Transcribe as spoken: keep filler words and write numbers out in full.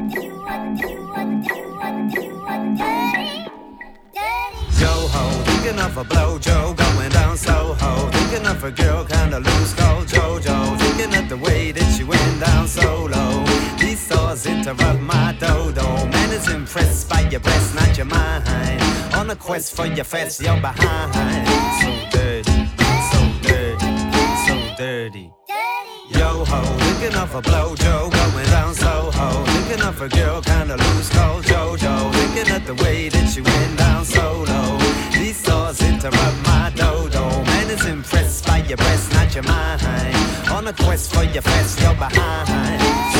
Yo-ho, thinking of a blojo going down Soho. Thinking of a girl kinda loose called Jojo. Thinking of the way that she went down so low. These stars interrupt my dodo. Man is impressed by your breast, not your mind. On a quest for your fest, you're behind. So dirty, so dirty, so dirty. Yo-ho, thinking of a blojo going down Soho. Thinking of a girl kinda loose called Jojo. Thinking of the way that she went down so low. These stars interrupt my dodo. Man is impressed by your breast, not your mind. On a quest for your fest, you're behind.